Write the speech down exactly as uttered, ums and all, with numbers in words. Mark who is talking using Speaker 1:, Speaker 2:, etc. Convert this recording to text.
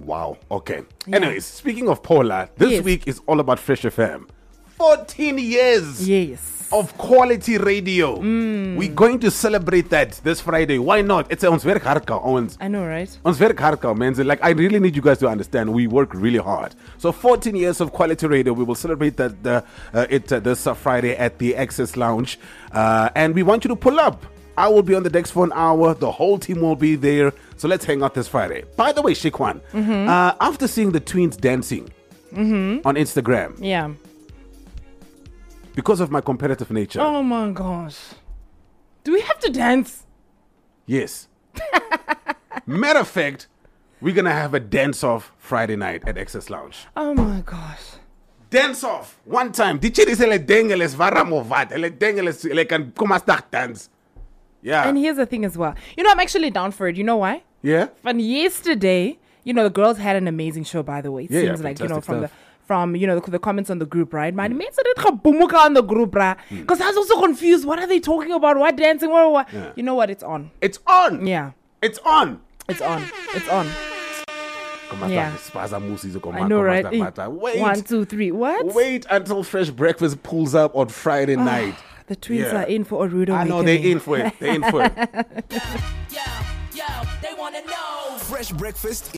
Speaker 1: Wow. Okay.
Speaker 2: Yeah.
Speaker 1: Anyways, speaking of Paula, this
Speaker 2: Yes.
Speaker 1: week is all about Fresh F M. fourteen years
Speaker 2: Yes.
Speaker 1: of quality radio. We're going to celebrate that this Friday. Why not? It's ons werk hard, ons.
Speaker 2: I know, right?
Speaker 1: Ons werk hard, man. Like, I really need you guys to understand. We work really hard. So, fourteen years of quality radio. We will celebrate that uh, uh, it uh, this uh, Friday at the Access Lounge, uh, and we want you to pull up. I will be on the decks for an hour. The whole team will be there. So let's hang out this Friday. By the way, Shikwan,
Speaker 2: Mm-hmm.
Speaker 1: uh, after seeing the tweens dancing
Speaker 2: Mm-hmm.
Speaker 1: on Instagram,
Speaker 2: Yeah.
Speaker 1: because of my competitive nature,
Speaker 2: Oh my gosh. Do we have to dance?
Speaker 1: yes. Matter of fact, we're going to have a dance-off Friday night at Access Lounge.
Speaker 2: Oh my gosh.
Speaker 1: Dance off one time. Did you say le dengeles varamovat? Le dengeles le kan kuma start dance. Yeah.
Speaker 2: And here's the thing as well. You know, I'm actually down for it. You know why?
Speaker 1: Yeah.
Speaker 2: From yesterday, you know, the girls had an amazing show, by the way. It
Speaker 1: Yeah, yeah,
Speaker 2: seems like, you know,
Speaker 1: fantastic
Speaker 2: from
Speaker 1: stuff.
Speaker 2: the from, you know, the, the comments on the group, right? My mates said it bumuka on the group, right? Because I was also confused. What are they talking about? What dancing? What, what?
Speaker 1: Yeah.
Speaker 2: You know what? It's on.
Speaker 1: It's on.
Speaker 2: Yeah.
Speaker 1: It's on.
Speaker 2: It's on. It's on.
Speaker 1: Komata,
Speaker 2: Yeah.
Speaker 1: spaza musi, komata,
Speaker 2: I know, right?
Speaker 1: komata, komata.
Speaker 2: Eh,
Speaker 1: Wait.
Speaker 2: One, two, three. What?
Speaker 1: Wait until Fresh Breakfast pulls up on Friday night.
Speaker 2: The twins
Speaker 1: Yeah.
Speaker 2: are in for a rude
Speaker 1: I know
Speaker 2: awakening.
Speaker 1: they're in for it. They're in for it.
Speaker 3: Yo, yo, they wanna know.
Speaker 4: Fresh breakfast